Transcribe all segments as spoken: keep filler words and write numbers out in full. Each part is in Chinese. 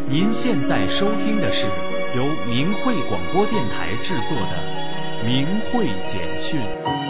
您现在收听的是由明慧广播电台制作的《明慧简讯》。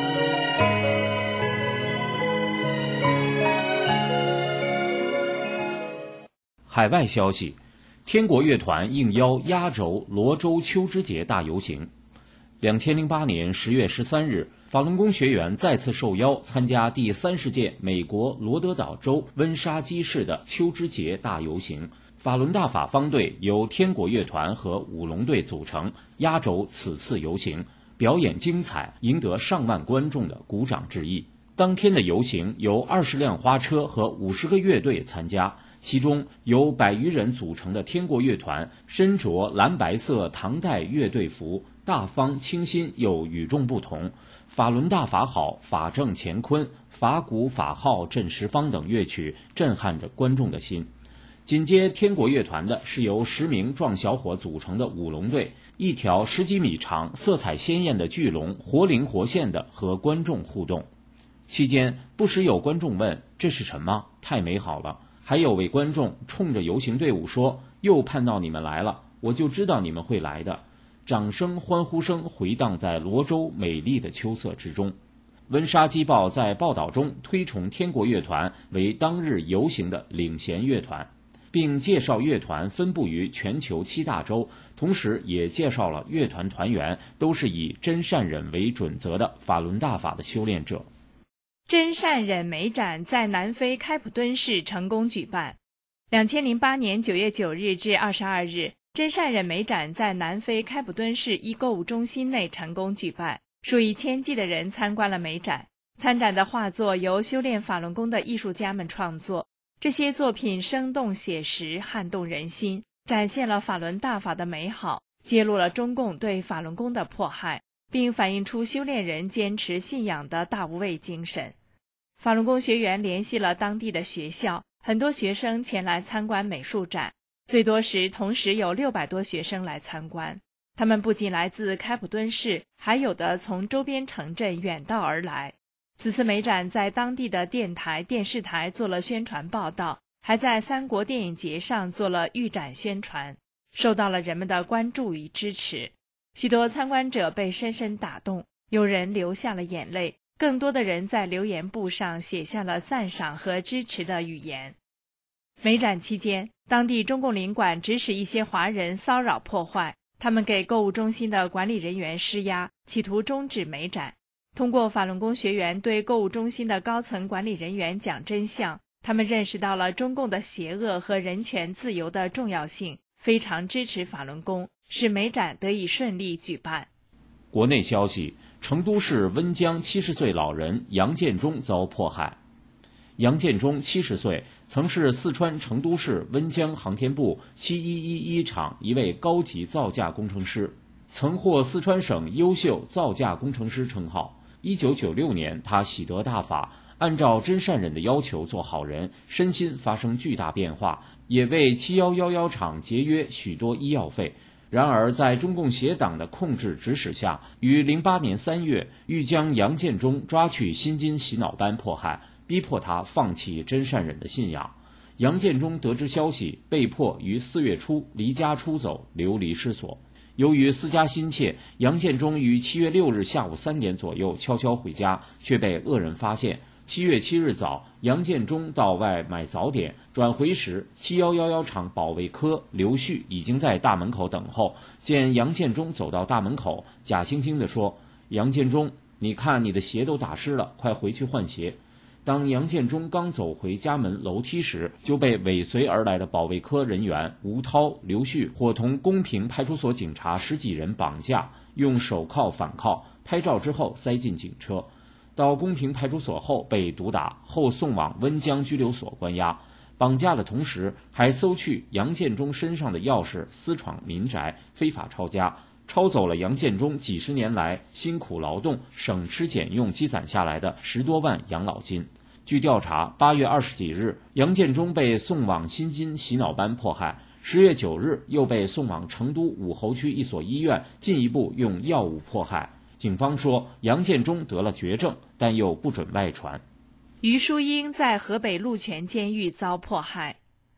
海外消息，天国乐团应邀压轴罗州秋之节大游行。两千零八年十月十三日，法轮功学员再次受邀参加第三十届美国罗德岛州温莎基市的秋之节大游行。法轮大法方队由天国乐团和舞龙队组成，压轴此次游行，表演精彩，赢得上万观众的鼓掌致意。当天的游行由二十辆花车和五十个乐队参加，其中由百余人组成的天国乐团身着蓝白色唐代乐队服，大方清新又与众不同。法轮大法好，法正乾坤，法鼓法号震十方等乐曲震撼着观众的心。紧接天国乐团的是由十名壮小伙组成的舞龙队，一条十几米长、色彩鲜艳的巨龙活灵活现地和观众互动。期间不时有观众问：“这是什么？太美好了！”还有位观众冲着游行队伍说：“又盼到你们来了，我就知道你们会来的。”掌声、欢呼声回荡在罗州美丽的秋色之中。温莎基报在报道中推崇天国乐团为当日游行的领衔乐团，并介绍乐团分布于全球七大洲，同时也介绍了乐团团员都是以真善忍为准则的法轮大法的修炼者。 真善忍美展在南非开普敦市成功举办。两千零八年九月九日至二十二日，真善忍美展在南非开普敦市一购物中心内成功举办，数以千计的人参观了美展。参展的画作由修炼法轮功的艺术家们创作，这些作品生动写实，撼动人心，展现了法轮大法的美好，揭露了中共对法轮功的迫害，并反映出修炼人坚持信仰的大无畏精神。法轮功学员联系了当地的学校，很多学生前来参观美术展，最多时同时有六百多学生来参观。他们不仅来自开普敦市，还有的从周边城镇远道而来。此次美展在当地的电台、电视台做了宣传报道，还在三国电影节上做了预展宣传，受到了人们的关注与支持。许多参观者被深深打动，有人流下了眼泪，更多的人在留言簿上写下了赞赏和支持的语言。美展期间，当地中共领馆指使一些华人骚扰破坏，他们给购物中心的管理人员施压，企图终止美展。通过法轮功学员对购物中心的高层管理人员讲真相，他们认识到了中共的邪恶和人权自由的重要性，非常支持法轮功，使美展得以顺利举办。 国内消息，成都市温江七十岁老人杨建中遭迫害。杨建中七十岁，曾是四川成都市温江航天部七一一一厂一位高级造价工程师，曾获四川省优秀造价工程师称号。一九九六年，他喜得大法，按照真善忍的要求做好人，身心发生巨大变化，也为七一一一厂节约许多医药费。然而在中共邪党的控制指使下，于零八年三月欲将杨建中抓去新津洗脑班迫害，逼迫他放弃真善忍的信仰。杨建中得知消息，被迫于四月初离家出走，流离失所。由于思家心切，杨建中于七月六日下午三点左右悄悄回家，却被恶人发现。七月七日早，杨建中到外买早点，转回时，七一一一厂保卫科刘旭已经在大门口等候。见杨建中走到大门口，假惺惺地说：“杨建中，你看你的鞋都打湿了，快回去换鞋。”当杨建中刚走回家门楼梯时，就被尾随而来的保卫科人员吴涛、刘旭伙同公平派出所警察十几人绑架，用手铐反铐，拍照之后塞进警车。到公平派出所后被毒打，后送往温江拘留所关押。绑架的同时，还搜去杨建中身上的钥匙，私闯民宅，非法抄家，抄走了杨建中几十年来辛苦劳动、省吃俭用积攒下来的十多万养老金。据调查，八月二十几日，杨建中被送往新津洗脑班迫害，十月九日又被送往成都武侯区一所医院，进一步用药物迫害。警方说，杨建中得了绝症，但又不准外传。 于淑英在河北鹿泉监狱遭迫害。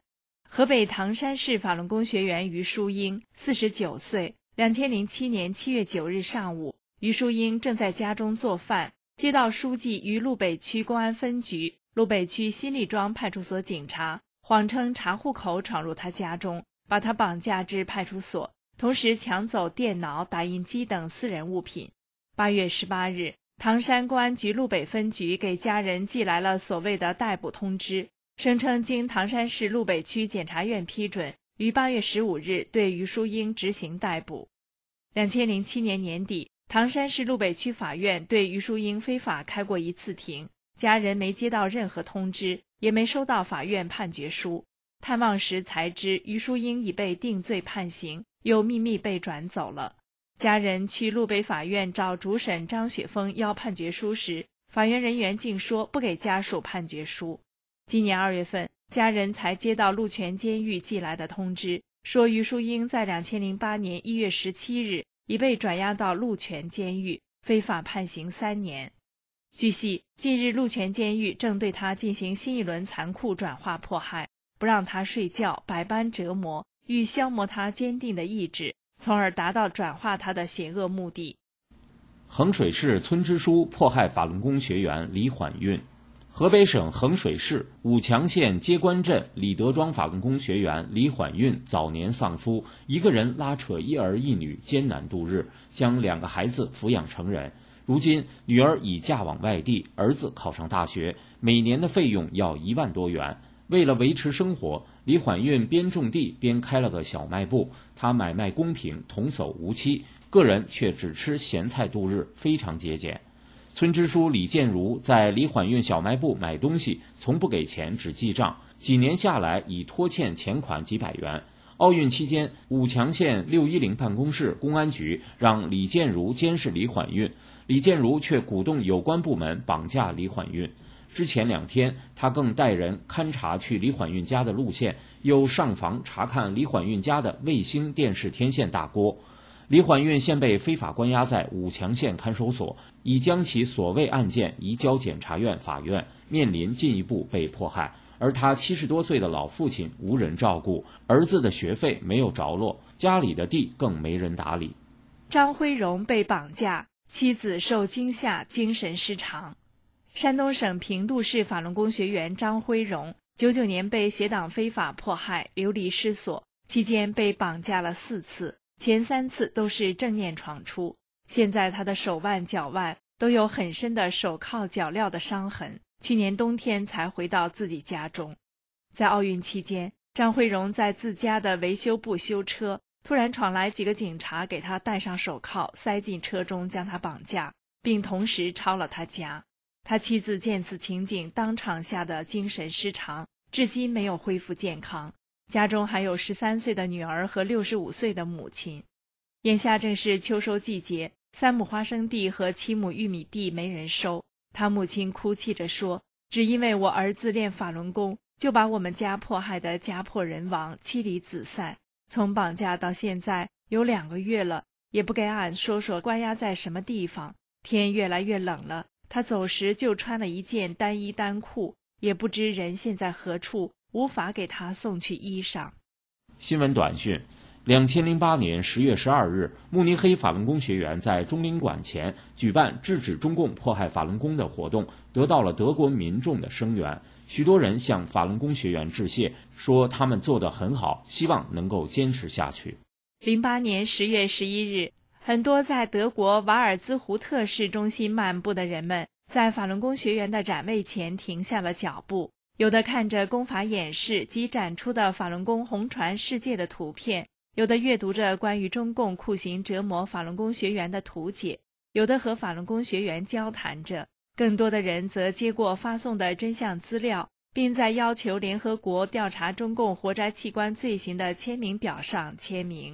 河北唐山市法轮功学员于淑英，四十九岁。两千零七年七月九日上午，于淑英正在家中做饭，接到书记于路北区公安分局、路北区新立庄派出所警察谎称查户口闯入他家中，把他绑架至派出所，同时抢走电脑、打印机等私人物品。八月十八日，唐山公安局路北分局给家人寄来了所谓的逮捕通知，声称经唐山市路北区检察院批准，于八月十五日对于淑英执行逮捕。两千零七年年底，唐山市路北区法院对于淑英非法开过一次庭，家人没接到任何通知，也没收到法院判决书。探望时才知于淑英已被定罪判刑，又秘密被转走了。家人去路北法院找主审张雪峰要判决书时，法院人员竟说不给家属判决书。今年二月份，家人才接到鹿泉监狱寄来的通知，说于淑英在两千零八年一月十七日已被转押到鹿泉监狱，非法判刑三年。据悉，近日鹿泉监狱正对他进行新一轮残酷转化迫害，不让他睡觉，百般折磨，欲消磨他坚定的意志，从而达到转化他的邪恶目的。 衡水市村支书迫害法轮功学员李缓运。河北省衡水市武强县接官镇李德庄法轮功学员李缓运早年丧夫，一个人拉扯一儿一女艰难度日，将两个孩子抚养成人。如今女儿已嫁往外地，儿子考上大学，每年的费用要一万多元。为了维持生活，李缓运边种地边开了个小卖部，他买卖公平，童叟无欺，个人却只吃咸菜度日，非常节俭。村支书李建如在李缓运小卖部买东西，从不给钱，只记账，几年下来已拖欠钱款几百元。奥运期间，武强县六一零办公室公安局让李建如监视李缓运，李建如却鼓动有关部门绑架李缓运。之前两天，他更带人勘察去李缓运家的路线，又上访查看李缓运家的卫星电视天线大锅。李缓运现被非法关押在武强县看守所，已将其所谓案件移交检察院、法院，面临进一步被迫害。而他七十多岁的老父亲无人照顾，儿子的学费没有着落，家里的地更没人打理。 张辉荣被绑架，妻子受惊吓，精神失常。山东省平度市法轮功学员张辉荣，九九年被邪党非法迫害，流离失所，期间被绑架了四次。前三次都是正念闯出，现在他的手腕、脚腕都有很深的手铐脚镣的伤痕。去年冬天才回到自己家中。在奥运期间，张辉荣在自家的维修部修车，突然闯来几个警察，给他戴上手铐，塞进车中将他绑架，并同时抄了他家。他妻子见此情景，当场吓得精神失常，至今没有恢复健康。家中还有十三岁的女儿和六十五岁的母亲。眼下正是秋收季节，三亩花生地和七亩玉米地没人收。他母亲哭泣着说，只因为我儿子练法轮功，就把我们家迫害得家破人亡，妻离子散。从绑架到现在有两个月了，也不给俺说说关押在什么地方。天越来越冷了，他走时就穿了一件单衣单裤，也不知人现在何处，无法给他送去衣裳。 新闻短讯：两千零八年十月十二日，慕尼黑法轮功学员在中领馆前举办制止中共迫害法轮功的活动，得到了德国民众的声援。许多人向法轮功学员致谢，说他们做得很好，希望能够坚持下去。 零八年十月十一日，很多在德国瓦尔兹胡特市中心漫步的人们，在法轮功学员的展位前停下了脚步。有的看着功法演示及展出的法轮功红传世界的图片，有的阅读着关于中共酷刑折磨法轮功学员的图解，有的和法轮功学员交谈着，更多的人则接过发送的真相资料，并在要求联合国调查中共活摘器官罪行的签名表上签名。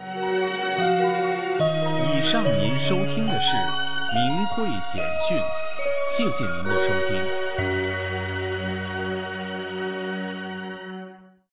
以上您收听的是明慧简讯，谢谢您的收听。